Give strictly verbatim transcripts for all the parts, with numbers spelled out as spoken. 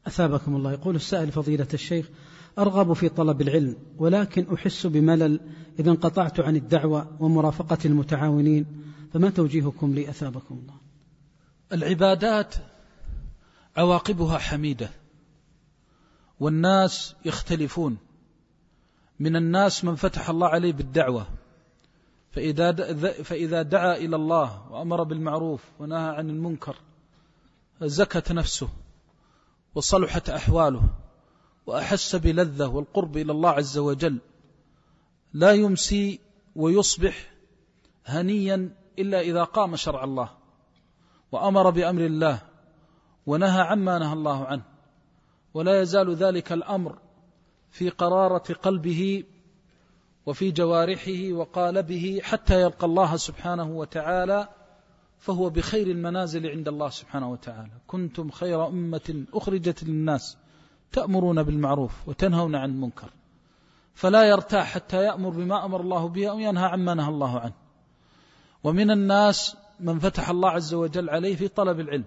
أثابكم الله. يقول السائل: فضيلة الشيخ، أرغب في طلب العلم ولكن أحس بملل إذا انقطعت عن الدعوة ومرافقة المتعاونين، فما توجيهكم لي أثابكم الله؟ العبادات عواقبها حميدة، والناس يختلفون. من الناس من فتح الله عليه بالدعوة، فإذا فإذا دعا إلى الله وأمر بالمعروف ونهى عن المنكر زكت نفسه وصلحت أحواله وأحس بلذة والقرب إلى الله عز وجل، لا يمسي ويصبح هنيا إلا إذا قام شرع الله وأمر بأمر الله ونهى عما نهى الله عنه، ولا يزال ذلك الأمر في قرارة قلبه وفي جوارحه وقالبه حتى يلقى الله سبحانه وتعالى، فهو بخير المنازل عند الله سبحانه وتعالى. كنتم خير أمة أخرجت للناس تأمرون بالمعروف وتنهون عن المنكر، فلا يرتاح حتى يأمر بما أمر الله به أو ينهى عما نهى الله عنه. ومن الناس من فتح الله عز وجل عليه في طلب العلم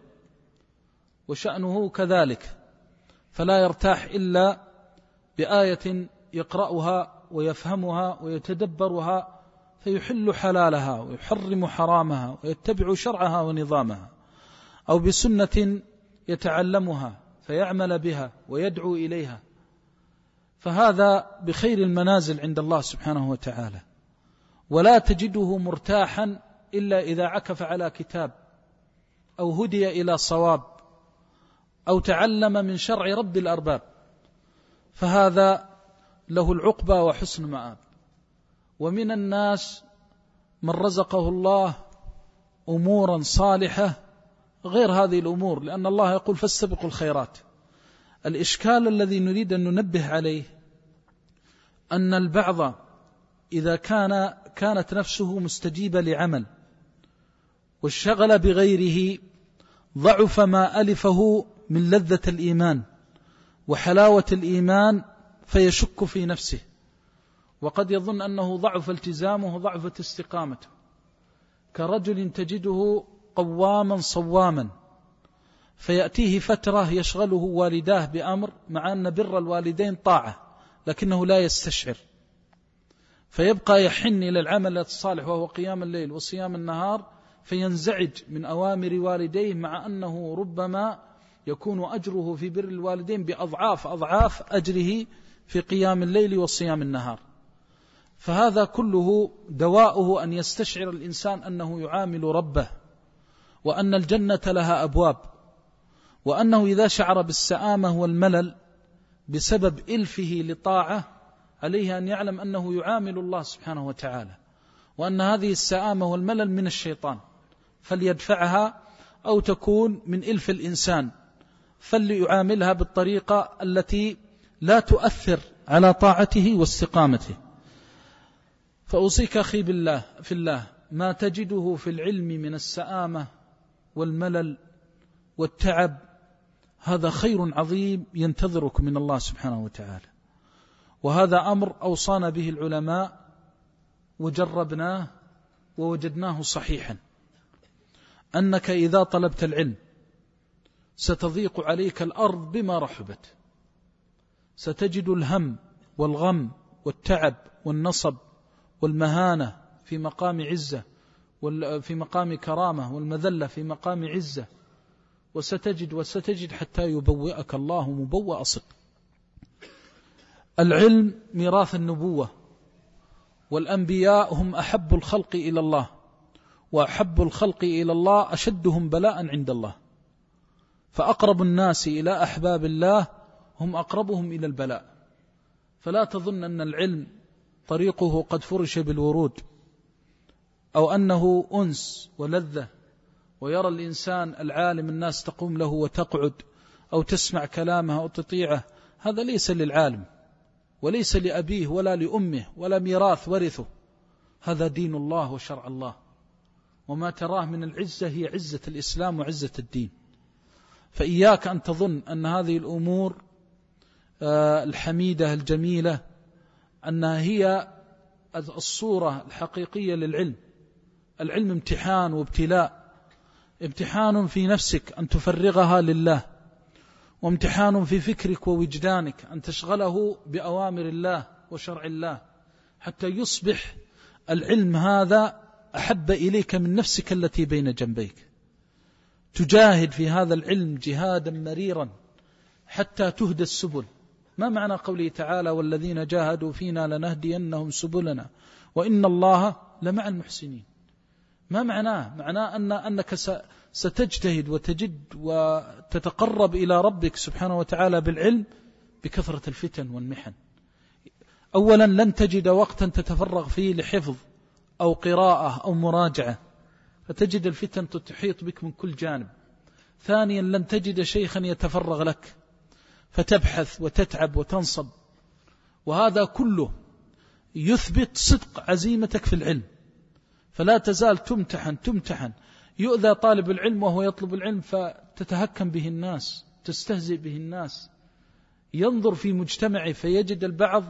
وشأنه كذلك، فلا يرتاح إلا بآية يقرأها ويفهمها ويتدبرها فيحل حلالها ويحرم حرامها ويتبع شرعها ونظامها، أو بسنة يتعلمها فيعمل بها ويدعو إليها، فهذا بخير المنازل عند الله سبحانه وتعالى. ولا تجده مرتاحا إلا إذا عكف على كتاب أو هدي إلى صواب أو تعلم من شرع رب الأرباب، فهذا له العقبى وحسن مآب. ومن الناس من رزقه الله أمورا صالحة غير هذه الأمور، لأن الله يقول فاستبقوا الخيرات. الإشكال الذي نريد أن ننبه عليه أن البعض إذا كان كانت نفسه مستجيبة لعمل والشغل بغيره ضعف ما ألفه من لذة الإيمان وحلاوة الإيمان فيشك في نفسه، وقد يظن أنه ضعف التزامه وضعفت استقامته، كرجل تجده قواما صواما فيأتيه فترة يشغله والداه بأمر مع أن بر الوالدين طاعة لكنه لا يستشعر، فيبقى يحن إلى العمل الصالح وهو قيام الليل وصيام النهار، فينزعج من أوامر والديه مع أنه ربما يكون أجره في بر الوالدين بأضعاف أضعاف أجره في قيام الليل وصيام النهار. فهذا كله دواؤه أن يستشعر الإنسان أنه يعامل ربه، وأن الجنة لها أبواب، وأنه إذا شعر بالسآمة والملل بسبب إلفه لطاعة عليه أن يعلم أنه يعامل الله سبحانه وتعالى، وأن هذه السآمة والملل من الشيطان فليدفعها، أو تكون من إلف الإنسان فليعاملها بالطريقة التي لا تؤثر على طاعته واستقامته. فأوصيك أخي بالله في الله ما تجده في العلم من السآمة والملل والتعب هذا خير عظيم ينتظرك من الله سبحانه وتعالى، وهذا أمر أوصانا به العلماء وجربناه ووجدناه صحيحا، أنك إذا طلبت العلم ستضيق عليك الأرض بما رحبت، ستجد الهم والغم والتعب والنصب والمهانة في مقام عزة في مقام كرامة، والمذلة في مقام عزة، وستجد وستجد حتى يبوئك الله مبوأ صدق. العلم ميراث النبوة، والأنبياء هم أحب الخلق إلى الله، وأحب الخلق إلى الله أشدهم بلاء عند الله، فأقرب الناس إلى أحباب الله هم أقربهم إلى البلاء. فلا تظن أن العلم طريقه قد فرش بالورود، أو أنه أنس ولذة، ويرى الإنسان العالم الناس تقوم له وتقعد أو تسمع كلامه أو تطيعه، هذا ليس للعالم وليس لأبيه ولا لأمه ولا ميراث ورثه، هذا دين الله وشرع الله، وما تراه من العزة هي عزة الإسلام وعزة الدين. فإياك أن تظن أن هذه الأمور الحميدة الجميلة أنها هي الصورة الحقيقية للعلم. العلم امتحان وابتلاء، امتحان في نفسك أن تفرغها لله، وامتحان في فكرك ووجدانك أن تشغله بأوامر الله وشرع الله حتى يصبح العلم هذا أحب إليك من نفسك التي بين جنبيك. تجاهد في هذا العلم جهادا مريرا حتى تهدى السبل. ما معنى قوله تعالى والذين جاهدوا فينا لنهدينهم سبلنا وإن الله لمع المحسنين؟ ما معناه؟ معناه أن أنك ستجتهد وتجد وتتقرب إلى ربك سبحانه وتعالى بالعلم بكثرة الفتن والمحن. أولا لن تجد وقتا تتفرغ فيه لحفظ أو قراءة أو مراجعة، فتجد الفتن تحيط بك من كل جانب. ثانيا لن تجد شيخا يتفرغ لك فتبحث وتتعب وتنصب، وهذا كله يثبت صدق عزيمتك في العلم، فلا تزال تمتحن تمتحن. يؤذى طالب العلم وهو يطلب العلم فتتهكم به الناس، تستهزئ به الناس. ينظر في مجتمعه فيجد البعض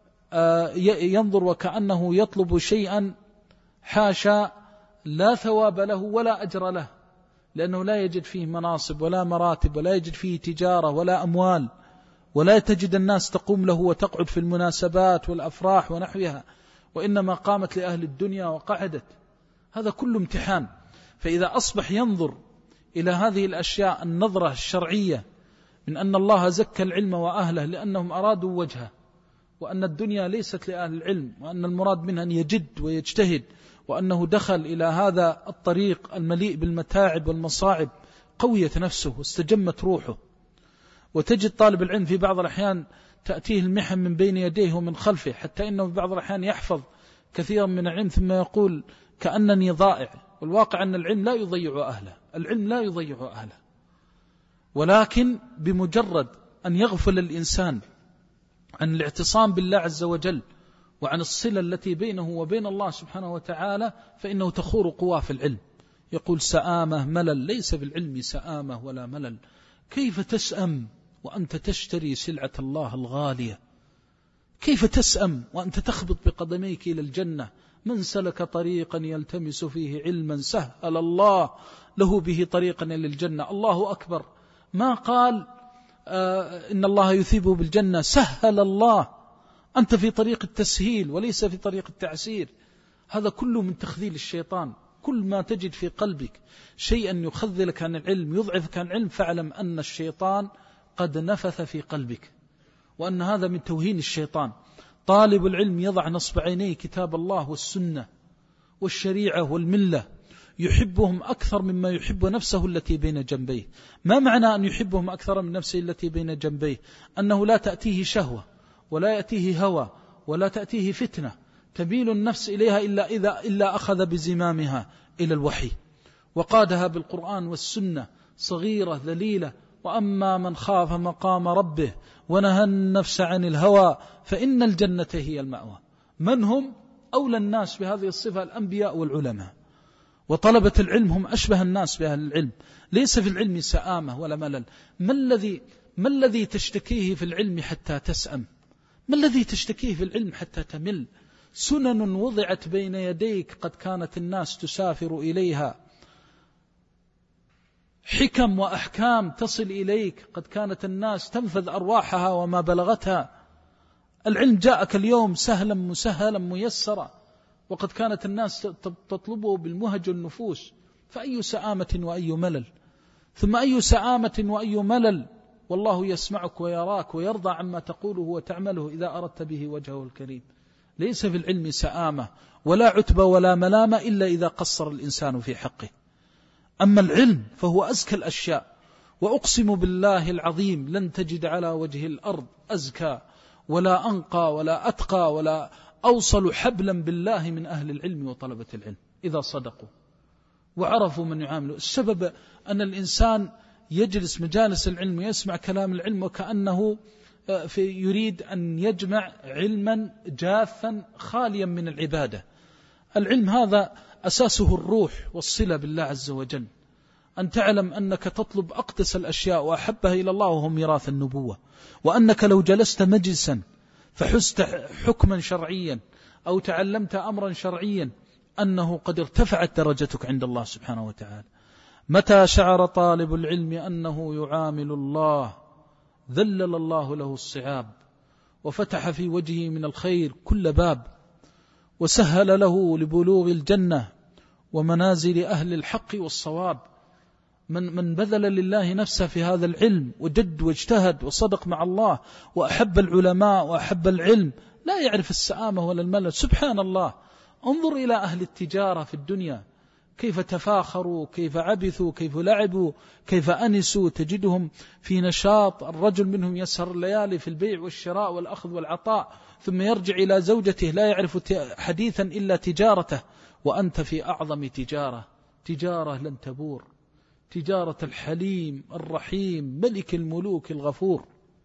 ينظر وكأنه يطلب شيئا حاشا لا ثواب له ولا أجر له، لأنه لا يجد فيه مناصب ولا مراتب ولا يجد فيه تجارة ولا أموال، ولا تجد الناس تقوم له وتقعد في المناسبات والأفراح ونحوها، وإنما قامت لأهل الدنيا وقعدت. هذا كله امتحان. فإذا أصبح ينظر إلى هذه الأشياء النظرة الشرعية من أن الله زكى العلم وأهله لأنهم أرادوا وجهه، وأن الدنيا ليست لأهل العلم، وأن المراد منها أن يجد ويجتهد، وأنه دخل إلى هذا الطريق المليء بالمتاعب والمصاعب، قويت نفسه واستجمت روحه. وتجد طالب العلم في بعض الأحيان تأتيه المحن من بين يديه ومن خلفه، حتى إنه في بعض الأحيان يحفظ كثيرا من العلم ثم يقول كأنني ضائع. والواقع أن العلم لا يضيع أهله، العلم لا يضيع أهله، ولكن بمجرد أن يغفل الإنسان عن الاعتصام بالله عز وجل وعن الصلة التي بينه وبين الله سبحانه وتعالى فإنه تخور قواه في العلم. يقول سآمة ملل، ليس بالعلم سآمة ولا ملل. كيف تسأم وأنت تشتري سلعة الله الغالية؟ كيف تسأم وأنت تخبط بقدميك إلى الجنة؟ من سلك طريقا يلتمس فيه علما سهل الله له به طريقا إلى الجنة. الله أكبر. ما قال آه إن الله يثيبه بالجنة، سهل الله. أنت في طريق التسهيل وليس في طريق التعسير. هذا كله من تخذيل الشيطان. كل ما تجد في قلبك شيئا يخذلك عن العلم يضعفك عن العلم فاعلم أن الشيطان قد نفث في قلبك، وأن هذا من توهين الشيطان. طالب العلم يضع نصب عينيه كتاب الله والسنة والشريعة والملة، يحبهم أكثر مما يحب نفسه التي بين جنبيه. ما معنى أن يحبهم أكثر من نفسه التي بين جنبيه؟ أنه لا تأتيه شهوة ولا يأتيه هوى ولا تأتيه فتنة تميل النفس إليها إلا إذا إلا أخذ بزمامها إلى الوحي وقادها بالقرآن والسنة، صغيرة ذليلة. وأما من خاف مقام ربه ونهى النفس عن الهوى فإن الجنة هي المأوى. من هم أولى الناس بهذه الصفة؟ الأنبياء والعلماء، وطلبة العلم هم أشبه الناس بأهل العلم. ليس في العلم سآمة ولا ملل. ما الذي ما الذي تشتكيه في العلم حتى تسأم؟ ما الذي تشتكيه في العلم حتى تمل؟ سنن وضعت بين يديك قد كانت الناس تسافر إليها، حكم وأحكام تصل إليك قد كانت الناس تنفذ أرواحها وما بلغتها. العلم جاءك اليوم سهلا مسهلا ميسرا، وقد كانت الناس تطلبه بالمهج النفوس. فأي سآمة وأي ملل، ثم أي سآمة وأي ملل والله يسمعك ويراك ويرضى عما تقوله وتعمله إذا أردت به وجهه الكريم. ليس في العلم سآمة ولا عتبة ولا ملامة إلا إذا قصر الإنسان في حقه. أما العلم فهو أزكى الأشياء، وأقسم بالله العظيم لن تجد على وجه الأرض أزكى ولا أنقى ولا أتقى ولا أوصل حبلا بالله من أهل العلم وطلبة العلم إذا صدقوا وعرفوا من يعاملوا. السبب أن الإنسان يجلس مجالس العلم ويسمع كلام العلم وكأنه في يريد أن يجمع علما جافا خاليا من العبادة. العلم هذا أساسه الروح والصلة بالله عز وجل، أن تعلم أنك تطلب أقدس الأشياء وأحبها إلى الله وهو ميراث النبوة، وأنك لو جلست مجلسا فحزت حكما شرعيا أو تعلمت أمرا شرعيا أنه قد ارتفعت درجتك عند الله سبحانه وتعالى. متى شعر طالب العلم أنه يعامل الله ذلل الله له الصعاب، وفتح في وجهه من الخير كل باب، وسهل له لبلوغ الجنة ومنازل أهل الحق والصواب. من من بذل لله نفسه في هذا العلم وجد واجتهد وصدق مع الله وأحب العلماء وأحب العلم، لا يعرف السآمة ولا الملل. سبحان الله، انظر إلى أهل التجارة في الدنيا كيف تفاخروا، كيف عبثوا، كيف لعبوا، كيف أنسوا، تجدهم في نشاط. الرجل منهم يسهر الليالي في البيع والشراء والأخذ والعطاء، ثم يرجع إلى زوجته لا يعرف حديثا إلا تجارته، وأنت في أعظم تجارة، تجارة لن تبور، تجارة الحليم الرحيم ملك الملوك الغفور.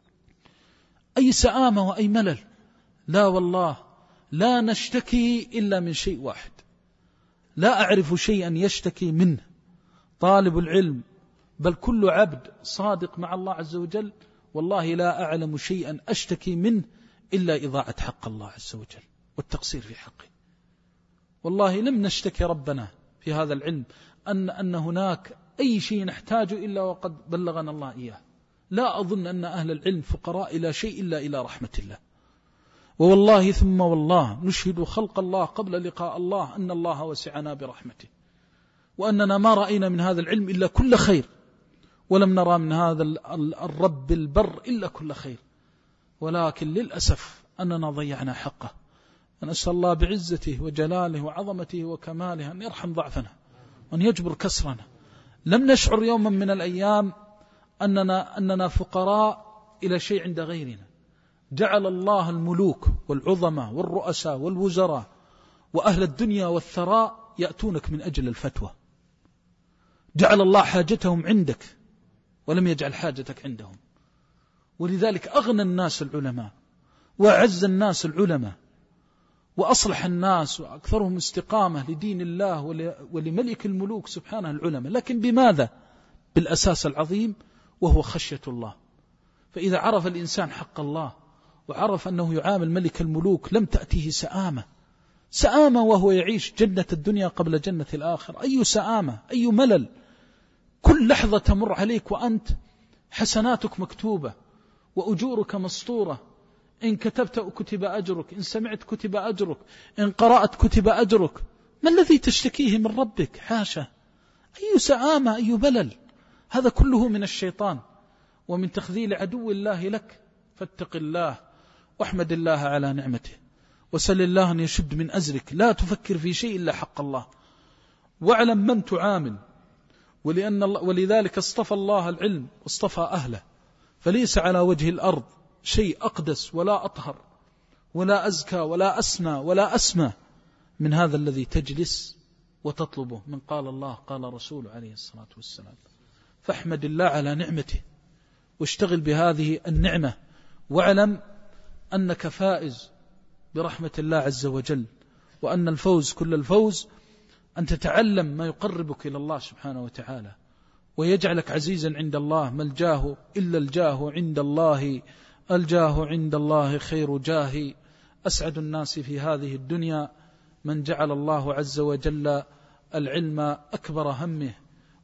أي سآمة وأي ملل؟ لا والله، لا نشتكي إلا من شيء واحد، لا أعرف شيئا يشتكي منه طالب العلم، بل كل عبد صادق مع الله عز وجل، والله لا أعلم شيئا أشتكي منه إلا إضاعة حق الله عز وجل والتقصير في حقه. والله لم نشتكي ربنا في هذا العلم أن, أن هناك أي شيء نحتاج إلا وقد بلغنا الله إياه. لا أظن أن أهل العلم فقراء إلى شيء إلا إلى رحمة الله. ووالله ثم والله نشهد خلق الله قبل لقاء الله أن الله وسعنا برحمته، وأننا ما رأينا من هذا العلم إلا كل خير، ولم نرى من هذا الرب البر إلا كل خير، ولكن للأسف أننا ضيعنا حقه. فنسأل الله بعزته وجلاله وعظمته وكماله أن يرحم ضعفنا وأن يجبر كسرنا. لم نشعر يوما من الأيام أننا, أننا فقراء إلى شيء عند غيرنا. جعل الله الملوك والعظماء والرؤساء والوزراء وأهل الدنيا والثراء يأتونك من أجل الفتوى. جعل الله حاجتهم عندك ولم يجعل حاجتك عندهم. ولذلك أغنى الناس العلماء، وأعز الناس العلماء، وأصلح الناس وأكثرهم استقامة لدين الله ولملك الملوك سبحانه العلماء. لكن بماذا؟ بالأساس العظيم وهو خشية الله. فإذا عرف الإنسان حق الله وعرف أنه يعامل ملك الملوك لم تأتيه سآمة، سآمة وهو يعيش جنة الدنيا قبل جنة الآخر. أي سآمة، أي ملل. كل لحظة تمر عليك وأنت حسناتك مكتوبة وأجورك مسطورة. إن كتبت كتب أجرك، إن سمعت كتب أجرك، إن قرأت كتب أجرك. ما الذي تشتكيه من ربك؟ حاشا. أي سآمة، أي ملل. هذا كله من الشيطان ومن تخذيل عدو الله لك. فاتق الله واحمد الله على نعمته، وسل الله أن يشد من أزرك. لا تفكر في شيء إلا حق الله، واعلم من تعامل. ولأن الله ولذلك اصطفى الله العلم واصطفى أهله، فليس على وجه الأرض شيء أقدس ولا أطهر ولا أزكى ولا أسنى ولا أسمى من هذا الذي تجلس وتطلبه من قال الله قال رسول عليه الصلاة والسلام. فاحمد الله على نعمته واشتغل بهذه النعمة، واعلم أنك فائز برحمة الله عز وجل، وأن الفوز كل الفوز أن تتعلم ما يقربك إلى الله سبحانه وتعالى ويجعلك عزيزا عند الله. ما الجاه إلا الجاه عند الله، الجاه عند الله خير جاه. أسعد الناس في هذه الدنيا من جعل الله عز وجل العلم أكبر همه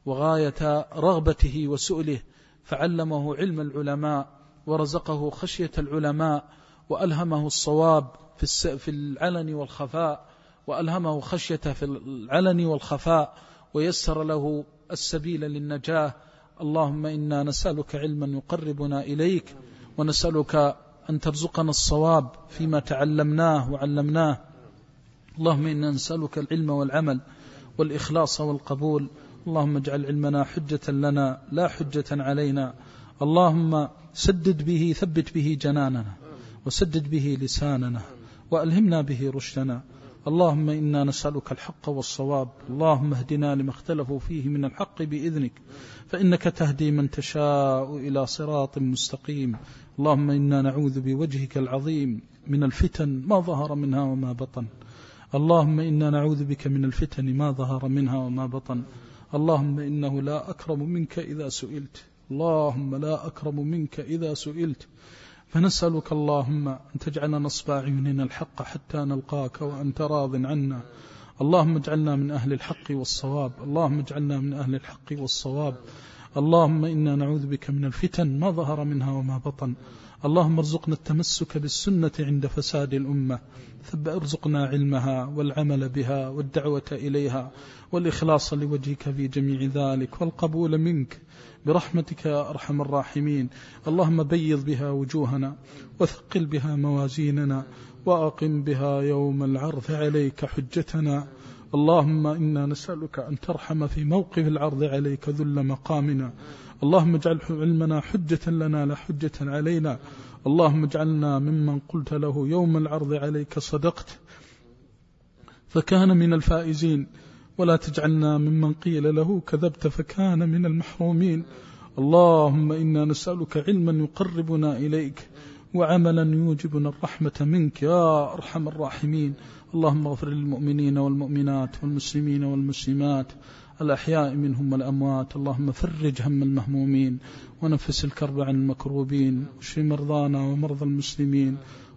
وغاية رغبته وسؤله، فعلمه علم العلماء ورزقه خشية العلماء، وألهمه الصواب في العلن والخفاء، وألهمه خشية في العلن والخفاء، ويسر له السبيل للنجاة. اللهم إنا نسألك علما يقربنا إليك، ونسألك أن ترزقنا الصواب فيما تعلمناه وعلمناه. اللهم إنا نسألك العلم والعمل والإخلاص والقبول. اللهم اجعل علمنا حجة لنا لا حجة علينا. اللهم سدد به ثبت به جناننا، وسدد به لساننا، وألهمنا به رشدنا. اللهم إنا نسألك الحق والصواب. اللهم اهدنا لما اختلفوا فيه من الحق بإذنك، فإنك تهدي من تشاء إلى صراط مستقيم. اللهم إنا نعوذ بوجهك العظيم من الفتن ما ظهر منها وما بطن. اللهم إنا نعوذ بك من الفتن ما ظهر منها وما بطن. اللهم إنه لا أكرم منك إذا سئلت، اللهم لا أكرم منك إذا سئلت. فنسألك اللهم أن تجعل نصب أعيننا الحق حتى نلقاك وأنت راض عنا. اللهم اجعلنا من أهل الحق والصواب، اللهم اجعلنا من أهل الحق والصواب. اللهم إنا نعوذ بك من الفتن ما ظهر منها وما بطن. اللهم ارزقنا التمسك بالسنة عند فساد الأمة، ثم ارزقنا علمها والعمل بها والدعوة إليها والإخلاص لوجهك في جميع ذلك والقبول منك برحمتك يا أرحم الراحمين. اللهم بيض بها وجوهنا وثقل بها موازيننا وأقم بها يوم العرض عليك حجتنا. اللهم إنا نسألك أن ترحم في موقف العرض عليك ذل مقامنا. اللهم اجعل علمنا حجة لنا لا حجة علينا. اللهم اجعلنا ممن قلت له يوم العرض عليك صدقت فكان من الفائزين، ولا تجعلنا ممن قيل له كذبت فكان من المحرومين. اللهم إنا نسألك علما يقربنا إليك وعملا يوجبنا الرحمة منك يا أرحم الراحمين. اللهم اغفر للمؤمنين والمؤمنات والمسلمين والمسلمات الأحياء منهم والأموات. اللهم فرج هم المهمومين ونفس الكرب عن المكروبين واشف مرضانا ومرضى المسلمين.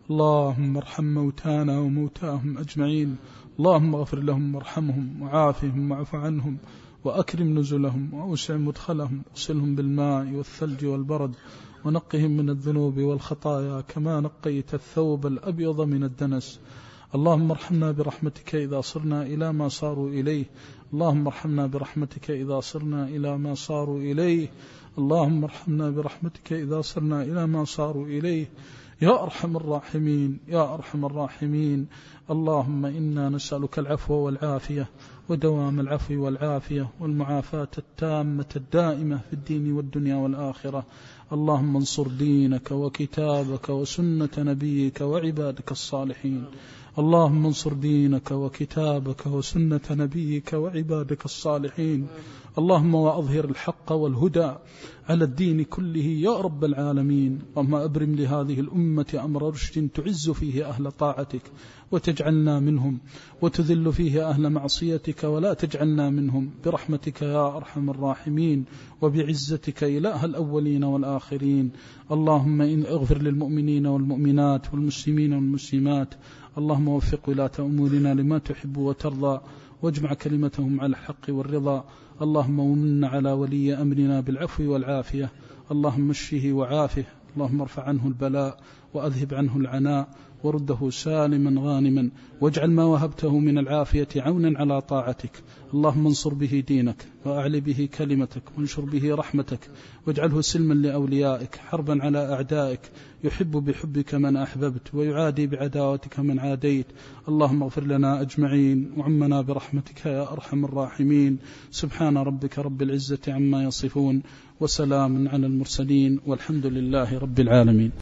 اللهم ارحم موتانا وموتاهم أجمعين. اللهم اغفر لهم وارحمهم وعافهم واعف عنهم وأكرم نزلهم وأوسع مدخلهم وغسلهم بالماء والثلج والبرد ونقهم من الذنوب والخطايا كما نقيت الثوب الأبيض من الدنس. اللهم ارحمنا برحمتك إذا صرنا إلى ما صاروا إليه. اللهم ارحمنا برحمتك إذا صرنا إلى ما صاروا إليه. اللهم ارحمنا برحمتك إذا صرنا إلى ما صاروا إليه يا أرحم الراحمين يا أرحم الراحمين. اللهم إنا نسألك العفو والعافية ودوام العفو والعافية والمعافاة التامة الدائمة في الدين والدنيا والآخرة. اللهم انصر دينك وكتابك وسنة نبيك وعبادك الصالحين. اللهم انصر دينك وكتابك وسنة نبيك وعبادك الصالحين. اللهم وأظهر الحق والهدى على الدين كله يا رب العالمين. اللهم أبرم لهذه الأمة أمر رشد تعز فيه أهل طاعتك وتجعلنا منهم، وتذل فيه أهل معصيتك ولا تجعلنا منهم، برحمتك يا أرحم الراحمين وبعزتك إله الأولين والآخرين. اللهم إن اغفر للمؤمنين والمؤمنات والمسلمين والمسلمات. اللهم وفق ولاة أمورنا لما تحب وترضى واجمع كلمتهم على الحق والرضا. اللهم ومن على ولي أمرنا بالعفو والعافية. اللهم اشفه وعافه. اللهم ارفع عنه البلاء وأذهب عنه العناء ورده سالما غانما، واجعل ما وهبته من العافية عونا على طاعتك. اللهم انصر به دينك وأعلي به كلمتك وانشر به رحمتك، واجعله سلما لأوليائك حربا على أعدائك، يحب بحبك من أحببت ويعادي بعداوتك من عاديت. اللهم اغفر لنا أجمعين وعمنا برحمتك يا أرحم الراحمين. سبحان ربك رب العزة عما يصفون وسلام على المرسلين والحمد لله رب العالمين.